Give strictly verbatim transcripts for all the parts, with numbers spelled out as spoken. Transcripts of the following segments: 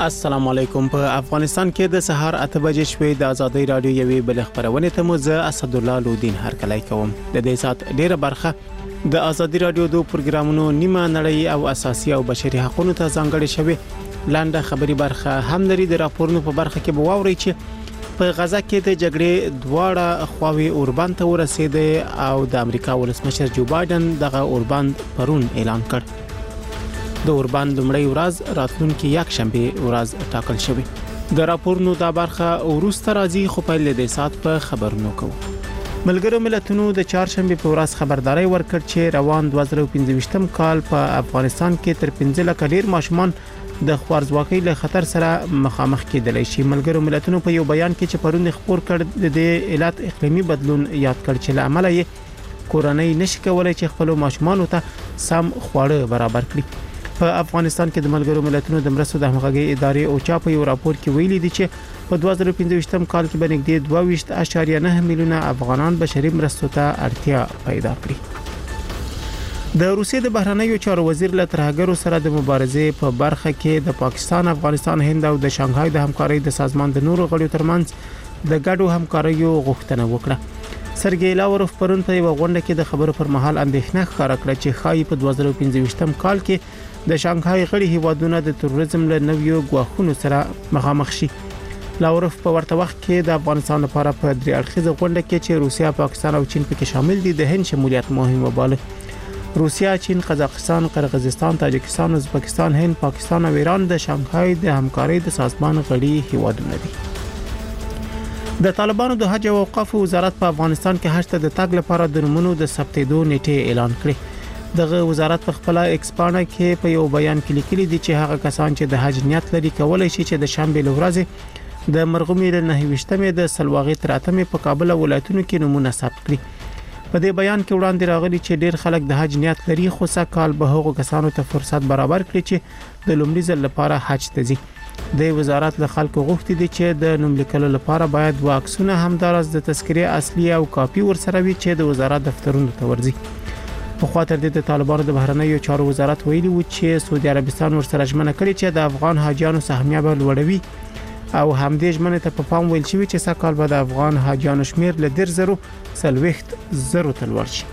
السلام علیکم. په افغانستان کې د سهار اته بجې شوې د ازادي رادیو یوې بل خبرونه ته مو زه اسد الله لودین هرکلی کوم. د دې سات ډیره برخه د ازادي رادیو دوه پروګرامونو نیمه نړۍ او اساسي او بشري حقوقو ته ځانګړې شوې. لاندې خبري برخه هم لري. د راپورونو په برخه کې به واوري چې په غزا کې د جګړې دواړه خواوې اوربند ته ورسېده او د امریکا ولسمشر جو بایدن دغه اوربند پرون اعلان کړ. د اوربند لومړی ورځ راتلونکي یک شنبه ورځ ټاکل شوی. د راپورونو دا برخه ورسته راځي خو په لدې سات په خبرونو کوو. ملګرو ملتونو د چهارشنبه په ورځ خبرداري ورکړ چې روان دوه زره پنځه کال په افغانستان کې تر پنځه لک ډیر ماشومان د خوارزواکۍ له خطر سره مخامخ کېدلی شي. ملګرو ملتونو په یو بیان کې چې پرون خبر کړ د علت اقلیمي بدلون یاد کړ چې لامل یې کورنۍ نشي کولای چې خپل ماشومان ته سم خواړه برابر کړي. په افغانستان کې د ملګرو ملتونو د مرستو د همغږي ادارې او چا په یو راپور کې ویلي دي چې په دوه زره پنځه کال کې باندې دوه ویشت اعشاریه نه میلیونه افغانان بشري مرستو ته اړتیا پیدا کړې. د روسیې د بهرنیو چارو وزیر له ترهګرو سره د مبارزې په برخه کې د پاکستان، افغانستان، هند او د شانګهای د همکارۍ د سازمان د نورو غړو ترمنځ د ګډو همکاریو غوښتنه وکړه. سرګی لاوروف پرون په یو غونډه کې د خبرو پر مهال اندېښنه ښکاره کړه چې خای په دوه زره پنځه کال کې د شانګهای غړي هیوادونو د تروریزم له نویو غواخونو سره مخامخ شي. لاوروف په ورته وخت کې د افغانستان لپاره په درې اړخیزه غونډه کې چې روسیا، پاکستان او چین پکې شامل دي د هند شمولیت مهم وباله. روسیا، چین، قزاقستان، قرغیزستان، تاجکستان، ازبکستان، هند، پاکستان او ایران د شانګهای د همکارۍ د سازمان غړي هیوادونه دي. د طالبانو د حج او اوقاف وزارت په افغانستان کې حج ته د تګ لپاره د نمونو د ثبتېدو نیټه اعلان کړې. دغه وزارت په خپل ایکسپانه کې په یو بیان کې لیکلي دي چې هغه کسان چې د حج نیت لري کولای شي چې د شنبه ورځ د مرغومي له نهويشتمې د سلواغې تر اتمې په کابل ولایتونو کې نمونه ثبت کړي. په دې بیان کې وړاندې راغلي چې ډیر خلک د حج نیت لري خو سکهال به هغو کسانو ته فرصت برابر کړي چې د لومړي ځل لپاره حج ته ځي. د وزارت له خلکو غوښتي دي چې د نوم لیکلو لپاره باید واکسونه همدارس د تذکرې اصلي او کاپي ورسره وي چې د وزارت دفترونو ته ورځي. په خاطر د طالبانو د بهرنیو چارو وزارت ویلي و چې سعودي عربستان ورسره ژمنه کړې چې د افغان حاجیانو سهمیه به لوړوي او همدې ژمنه ته په پام ویل شوی چې سکهال به د افغان حاجیانو شمیر له ډیر زرو سلويخت زرو ته لوړ شي.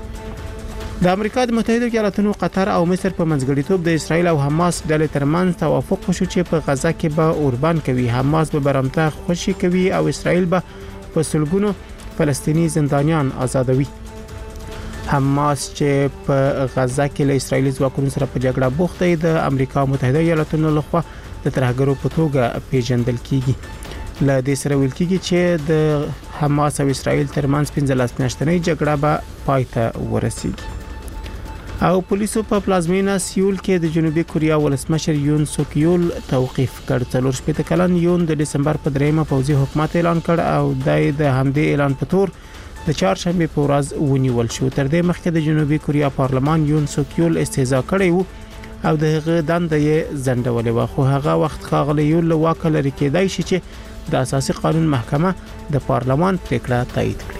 د امریکا د متحده ایالاتونو، قطر او مصر په منځګړیتوب د اسرایل او حماس ډلې ترمنځ توافق وشو چې په غزا کې به اوربان کوي. حماس به برمته خوشي کوي او اسرایل به په سلګونو فلسطینی زندانیان آزادوي. حماس چې په غزا کې له اسرایلی ځواکونو سره په جګړه بوخت دی د امریکا متحده ایالاتونو لخوا د ترهګرو په توګه پیژندل کیږي. له دې سره ویل کیږي چې د حماس او اسرایل ترمنځ پنځلس میاشتنۍ جګړه به پای ته ورسیږي. او پولیسو په پلازمینه سیول کې د جنوبي کوریا ولسمشر یون سوک یول توقیف کړ. څلور شپږ کلن یون د دسمبر په دریمه پوځي حکومت اعلان کړ او د همدې اعلان په تور د چهارشنبه په ورځ ونیول شو. تر دې مخکې د جنوبي کوریا پارلمان یون سوک یول استهزاء کړی وو او دغه دنده یې ځنډولې و خو هغه وخت خاغلی یول له واک لري کېدای شي چې د اساسي قانون محکمه د پارلمان پریکړه تایید کړي.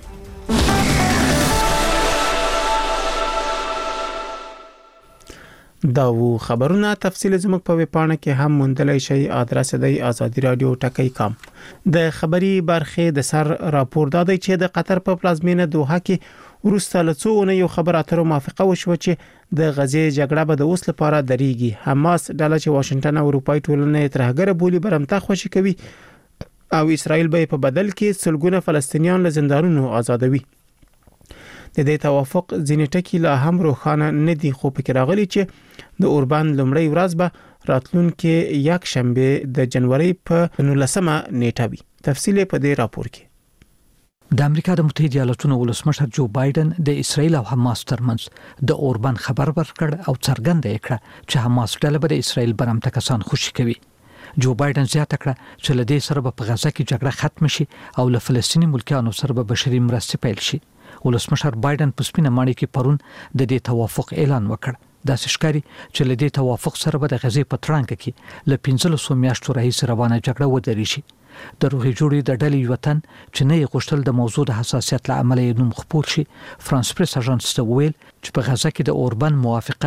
دا وو خبرونه. تفصیل زموږ په ویبپاڼه کې هم موندلای شئ. ادرس دی آزادی رادیو ټکی کام. د خبري برخه د سر راپور دادی چې د قطر په پلازمینه دوحه کې ورسته لڅونه یو خبر اترو موافقه وشو چې د غزې جګړه به د اوس لپاره دریږي. حماس ډله چې واشنگټن او اروپای ټولنې ترهګر بولی برمته خوشي کوي او اسرائیل به په بدل کې سلګونه فلسطینیان له زندانونو آزادوي. د دې توافق ځینې ټکي لا هم روښانه نه دي خو فکر راغلي چې د اوربان لومړی ورځ به راتلونکي یک شنبه د جنوري په نولسمه نیټه وي. تفصیل په دې راپور کې. د امریکا د متحده ایالاتونو ولسمشر جو بایدن د اسرایل او حماس ترمنځ د اوربان خبر ورکړ او څرګنده کړه چې حماس ډله به د اسرایل برمته کسان خوشي کوي. جو بایدن زیاته کړه چې له دې سره به په غزا کې جګړه ختم شي او له فلسطینی ملکیانو سره به بشري مرستې پیل شي. ولسمشر بایدن په سپینه ماڼۍ کې پرون د دې توافق اعلان وکړ. دا ښکاري چې له دې توافق سره به د غزې په ترانګ کې له پنځلسو میاشتو راهیسې روانه جګړه ودرېږي. د روغې جوړې د ډلې وطن چې نه یې غوښتل د موضوع د حساسیت له امله یې نوم خپور شي. فرانس پریس اژانس ته ویل چې په غزا کې د اوربان موافقه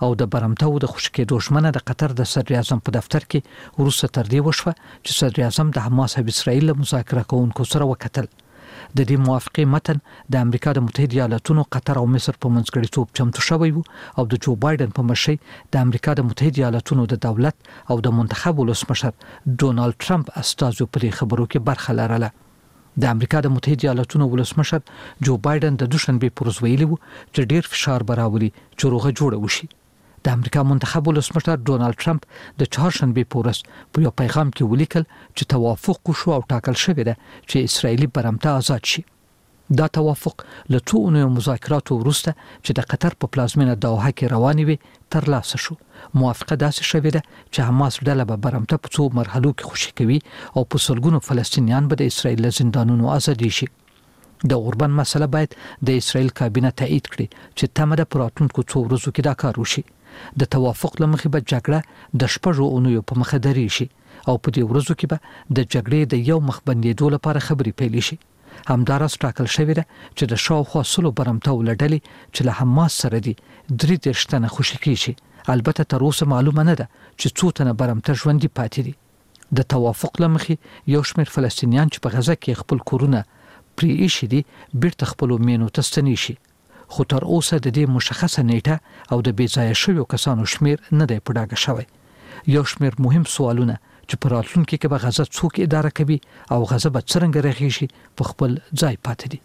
او د برمته او د خوشکېدو ژمنه د قطر د صدر اعظم په دفتر کې وروسته تر دې وشوه چې صدر اعظم د حماس او اسرائیل له مذاکره کوونکو سره وکتل. د دې موافقې متن د امریکا د متحده ایالاتونو، قطر او مصر په منځګړیتوب چمتو شوی وو او د جو بایدن په مشرۍ د امریکا د متحده ایالاتونو د دولت او د منتخب ولسمشر ډونالد ټرمپ استازو په دې خبرو کې برخه لرله. د امریکا د متحده ایالاتونو ولسمشر جو بایدن د دوشنبه پر ورځ ویلي وو چې ډیر فشار براولي چې روغه جوړه وشي. د امریکا منتخب ولسمشر ډونالد ټرمپ د چهارشنبه په ورځ په یو پیغام کې ولیکل چې توافق وشو او ټاکل شوی دی چې اسرایلی برمته آزاد شي. دا توافق له څو اونیو مذاکراتو وروسته چې د قطر په پلازمینه دوحه کې روانې وي ترلاسه شو. موافقه داسې شوې ده چې حماس ډله به برمته په څو مرحلو کې خوشي کوي او په سلګونو فلسطینیان به د اسرایل له زندانونو آزادي شي. د اوربان مسله باید د اسرایل کابینه تایید کړي چې تمه ده په راتلونکو څو ورځو کې دا کار وشي. د توافق لمخې به جګړه د شپږو اونیو په مخه درې شي او په دې ورځو کې به د جګړې د یو مخ بندېدو لپاره خبرې پیل شي. همداراز ټاکل شوی ده چې د شاوخوا سلو برمته ولډلې چې له حماس سره دي درې دېرش تنه خوشي کیږي. البته تر اوسه معلومه نه ده چې څو تنه برمته ژوندي پاتې دي. د توافق لمخې یو شمېر فلسطینیان چې په غزه کې خپل کورونه پرې ایښي دي بیرته خپلو مینو ته ستنې شي. خو تر اوسه د دې مشخصه نیټه او د بې ځایه شویو کسانو شمیر نه دی په ډاګه شوی. یو شمیر مهم سوالونه چې په راتلونکي کې به غزه څوک اداره کوي او غزه به څرنګه رغیږي په خپل ځای پاتې دي.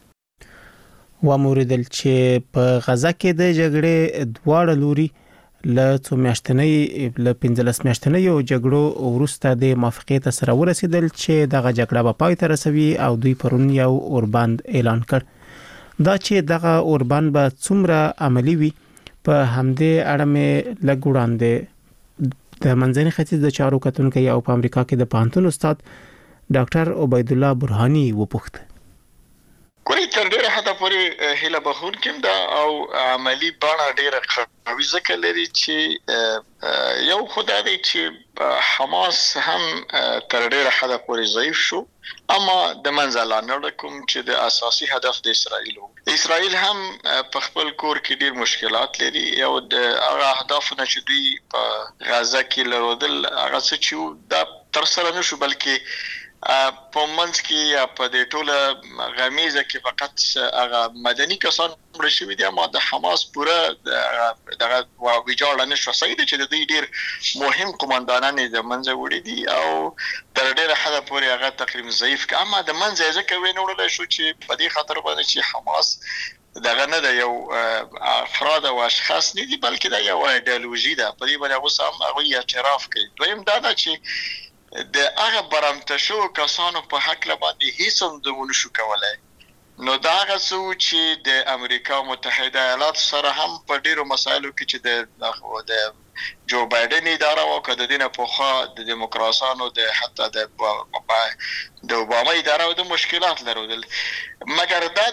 وموریدل چې په غزه کې د جګړې دواړه لوري له څو میاشتنۍ له پنځلس میاشتنۍ جګړو وروسته د موافقې ته سره ورسېدل چې دغه جګړه به پای ته رسوي او دوی پرون یو اوربند اعلان کړ. دا چې دغه اوربند به څومره عملی وي په همدې اړه مې لږ وړاندې د منځني ختیځ د چارو کتونکو او په امریکا کې د پوهنتون استاد ډاکټر عبید الله برهانی وپوښت. کوي تر ډیره حدا پورې هله بهون کوم دا او عملی بڼه ډیره قوي ځکه لري چې یو خدای دی چې حماس هم تر ډیره حدا پورې ضعیف شو، اما د منځله نه کوم چې د اساسي هدف د اسرائیل وو. اسرائیل هم په خپل کور کې ډیر مشکلات لري او د هغه اهدافونه چې دوی په غزه کې لرودل هغه څه چې دا تر سره نشو، بلکې په منځ کې یا په دې ټوله غمیزه کې فقط هغه مدني کسان مړ شوي دي، اما د حماس پوره دغه ویجاړه نشو صحیح دي چې د دوی ډیر مهم قوماندانان د منځه وړي دي او تر ډیره حده پورې هغه تقریبا ضعیف که، اما د منځه ځکه وینوړل شو چې په دې خاطر باندې چې حماس دغه نه د یو افراد او اشخاص نه دي بلکې د یو ایدئولوژي ده. په دې باندې اوس هم هغه اعتراف کوي. دویم دا ده چې د هغه برمته شو کسانو په حق باندې هیڅ هم د ونشو کولای. نو دا هغه څه چې د امریکا متحده ایالات سره هم په ډیرو مسایلو کې چې د د جو بایدن اداره او کده دینه پوخا د دیموکراسانو د حتی د د اوباما اداره د مشکلات لرودل، مګر دا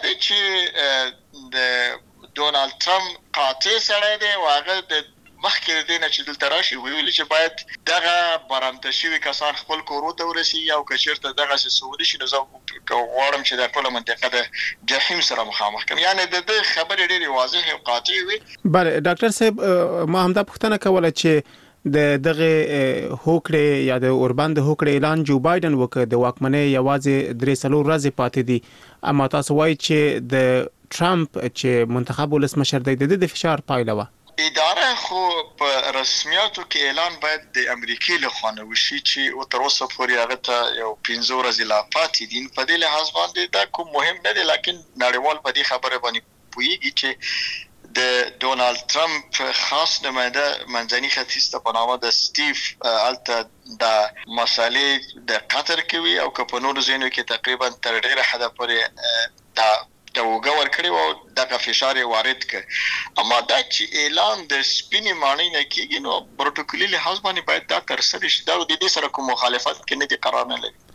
چې د ډونالد ټرمپ قاطع سره دی او هغه د مخکې دینه چې دلته راشي ویل چې باید دغه برمته شوي کسان خپل کورو ته ورسیږي او که چېرته دغسې سعودي شي نو زه غواړم چې دا ټوله منطقه د جحیم سره مخامخ کړم. یعنې د دې خبرې ډېرې واضحې او قاطع وي. بله ډاکټر صاحب ما همدا پوښتنه کوله چې د دغه هوکړې یا د اوربند هوکړې اعلان جو بایدن وکړ، د واکمنۍ یوازې درې څلور ورځې پاتې دي، اما تاسو وایي چې د ټرمپ چې منتخب ولسمشر دی د دې فشار پایله وه. اداره خو په رسمیاتو کې اعلان باید د امریکای له خوا نه وشي چې او تر اوسه پورې هغه ته یو پنځه ورځې لا پاتې دي. په دې لحاظ باندې دا کوم مهم نه دی، لکن نړیوال په دې خبره باندې پوهیږي چې د ډونالد ټرمپ خاص نماینده منځني ختیځ ته په نامه د سټیف الته د مسالې د قطر کوي او که په نورو ځایونو کې تقریبا تر ډیره حده پورې دا توګه ورکړي او دغه فشار وارد کړي. اما دا چې اعلان د سپینې ماڼۍ نه کېږي نو پروتوکولي لحاظ باندې باید دا ترسره شي. دا د دې سره کوم مخالفت کې نه دي قرار نه لري.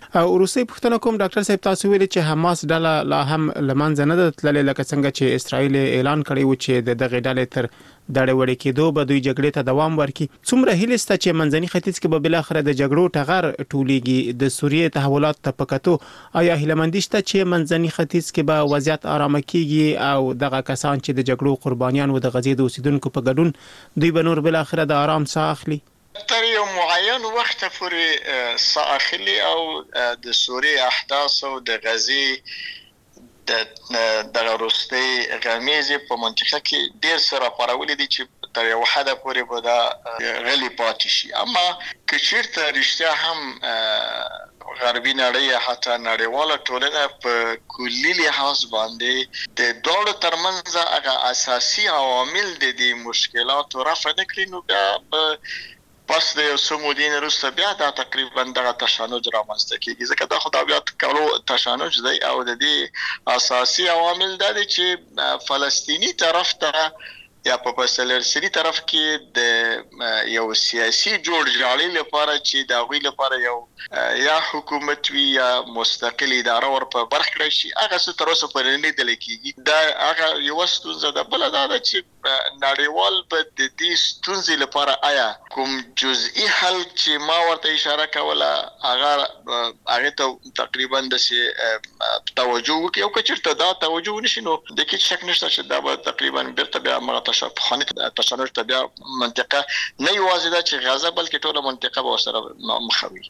او روسي پښتنه کوم ډاکټر صاحب تاسو ویلي چې حماس ډله لا هم لمنځه نه ده تللې لکه څنګه چې اسرائیل اعلان کړی و چې د دغه ډلې تر دړې وړې کېدو به دوی جګړې ته دوام ورکړي. څومره هیله شته چې منځني ختیځ کې به بل اخر د جګړو ټغر ټولېږي د سوریې تحولات ته پکاتو؟ آیا هیلمندي شته چې منځني ختیځ کې به وضعیت آرام کیږي او دغه کسان چې د جګړو قربانیان و د غزې د اوسیدونکو په ګډون دوی به نور بل اخر د آرام ساه اخلي؟ تر یو معین وخت پورې ساه اخلي او د سوریې احداث او د غزې د د روسي غمیزه په منطقه کې ډیر سره پرولې دي چې تر یو حد پورې به دا غلي پاتې شي. اما که چیرته رښتیا هم غربي نړۍ حتی نړیواله ټولنه په کلی لحاظ باندې د دوړو ترمنځ هغه اساسي عوامل د دې مشکلاتو رفع نکړي نو بیا پس د یو سمودین وروسته بیا دا تقریبا دغه تشنج رامنځته کیږي. ځکه دا خدای بیا کولو تشنج دی او د دې اساسي عوامل دا دي چې فلسطینی طرف ته یا په فلسطینی طرف کې د یو سیاسي جوړجاړي لپاره چې دا غوي لپاره یو یا حکومت وی یا مستقل اداره ور په برخه کړی شي هغه څه تر اوسه پرې نه دي کېږي. دا هغه یو ستونزه ده. بل دا ده چې نړیوال په د دې ستونزې لپاره آیا کوم جزئی حل چې ما ورته اشاره کوله هغه هغه ته تقریبا د توجه وکړي او کچرته دا توجه نشي نو د کې شک نشته چې دا به تقریبا بیرته بیا مغه تشابهانه تشنج ته بیا منطقه نه یوازې دا چې غزه بلکې ټوله منطقه به سره مخوي.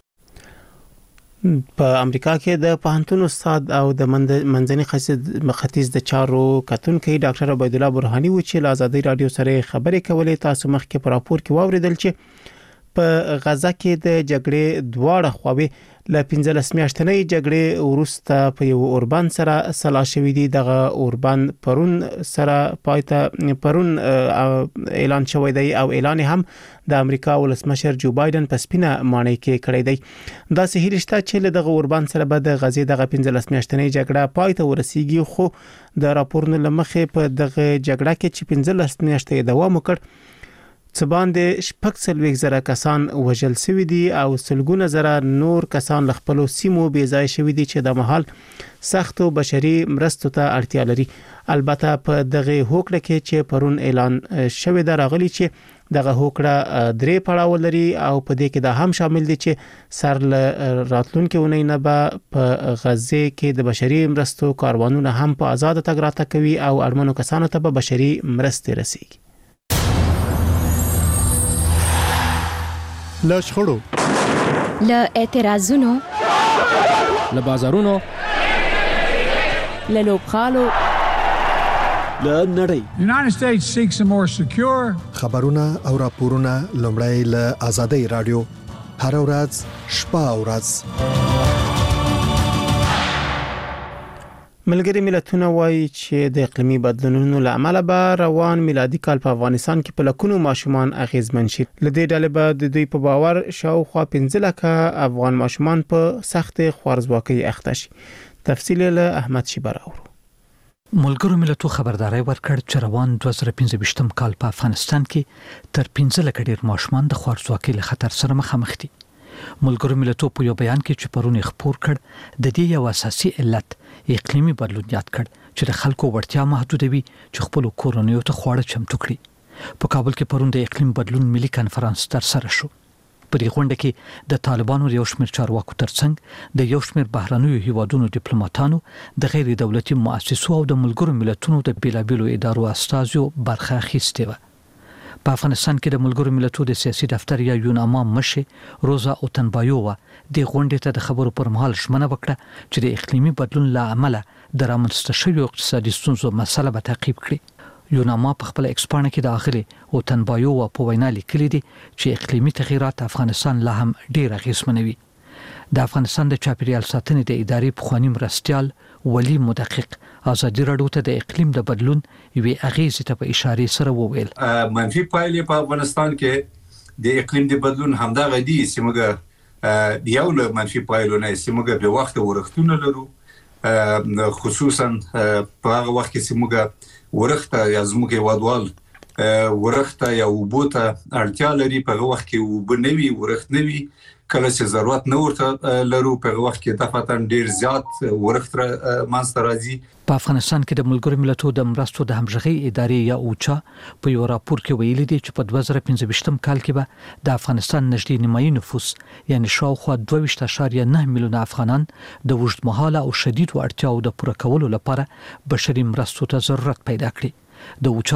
په امریکا کې د پوهنتون استاد او د منځني ختیځ د چارو کتونکو ډاکټر عبید الله برهانی و چې له آزادۍ رادیو سره خبرې کولې. تاسو مخکې په راپور کې واوریدل چې په غزه کې د جګړې دواړه خواوې له پنځلس میاشتنۍ جګړې وروسته په یو اوربان سره سلا شوې دي. دغه اوربان پرون سره پایته پرون اعلان شوی دی او اعلان هم د امریکا ولسمشر جو بایدن په سپینه مانۍ کې کړی دی. دا سه هیلشته چې له دغه اوربان سره به د غزې دغه پنځلس میاشتنۍ جګړه پایته ورسیږي. خو د راپورونو لمخې په دغه جګړه کې چې پنځلس میاشتې دوام وکړ څه باندې شپږ څلوېښت زره کسان وژل شوي دي او سلګونه زره نور کسان له خپلو سیمو بې ځای شوي دي چې د مهال سختو بشري مرستو ته اړتیا لري. البته په دغه هوکړه کې چې پرون اعلان شوی دی راغلی چې دغه هوکړه درې پړاو لري او په دې کې دا هم شامل دي چې سر له راتلونکو ونې نه به په غزه کې د بشري مرستو کاروانونه هم په آزاد تګ راتګ کوي او اړمنو کسانو ته به بشري مرستې رسیږي. له شخړو له اعتراضونو له بازارونو له لوبغالو له نړۍ The United States seeks a more secure خبرونه او راپورونه لومړی له آزادۍ رادیو هر ورځ شپه او ورځ. ملګری ملتونه وایي چې د اقلیمي بدلونونو له امله به روان میلادي کال په افغانستان کې په لکونو ماشومان اغیزمن شي. لدې ډلې به د دوی په باور شاوخوا پنځه لکه افغان ماشومان په سخت خوارزواکۍ اخته شي. تفصیل له احمد شیبر اورو. ملګرو ملتونو خبرداري ورکړ چې روان دوه زره پنځه ویشتم کال په افغانستان کې تر پنځه لکه ډیر ماشومان د خوارزواکۍ له خطر سره مخامخ دي. ملګرو ملتونو په یو بیان کې چې پرونی خبر کړ د دې یو اساسي علت اقلیمي بدلون یاد کړ چې د خلکو وړتیا محدودوي چې خپل کورونیو ته خواړه چمتو کړي. په کابل کې پرون د اقلیم بدلون ملي کانفرنس ترسره شو. په دې غونډه کې د طالبانو یو شمېر چارواکو ترڅنګ د یو شمېر بهرنیو هیوادونو ډیپلوماټانو د غیر دولتي مؤسسو او د ملګرو ملتونو د بیلابیلو ادارو استازو برخه اخیستې و. په افغانستان کې د ملګرو ملتونو د سیاسي دفتر یا یوناما مشر روزا اوتنبایووا د غونډې ته د خبرو پر مهال ژمنه وکړه چې د اقلیمي بدلون له امله د رامنځته شویو اقتصادي ستونزو مسله به تعقیب کړي. یوناما په خپل ایکسپانه کې د اغلي اوتنبایووا په وینا لیکلي دي چې اقلیمي تغیرات افغانستان لا هم ډیر اغیزمنوي. د افغانستان د چاپیریال ساتنې د ادارې پخوانی مرستیال ولی مدقق آزادی رادیو ته د اقلیم د بدلون یوې اغیزې ته په اشاره سره وویل منفي پایلې په افغانستان کې د اقلیم د بدلون همدغه دي چې موږ یو له منفي پایلونه چې موږ به وخت ورختونه لرو خصوصا په هغه وخت کې چې موږ ورخته یا زموږ وادوال ورخته یا وبوته اړتیا لري په هغه وخت کې وبنوي ورخت نوي کله چې ضرورت نه ورته لرو په وخت کې دفتن ډیر زیات ورښت مانستر راځي. په افغانستان کې د ملګرو ملتونو د مرستو د همغږي ادارې یا اوچا په یو راپور کې ویلي دي چې په دوه زره پنځه ویشتم کال کې به د افغانستان نږدې نیمایي نفوس یعنی شاوخوا دوه ویشت اعشاریه نه میلیونه افغانان د اوږدمهاله او شدید اړتیاو د پوره کولو لپاره بشري مرستو ته ضرورت پیدا کړي. د اوچا